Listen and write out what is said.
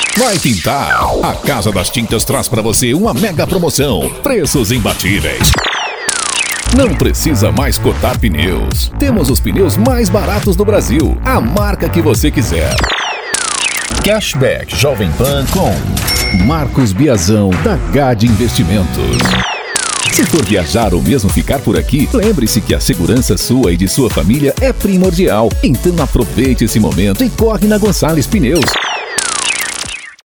Vai pintar? A Casa das Tintas traz para você uma mega promoção. Preços imbatíveis. Não precisa mais cotar pneus. Temos os pneus mais baratos do Brasil. A marca que você quiser. Cashback Jovem Pan com Marcos Biazão, da GAD Investimentos. Se for viajar ou mesmo ficar por aqui, lembre-se que a segurança sua e de sua família é primordial. Então aproveite esse momento e corre na Gonçalves Pneus.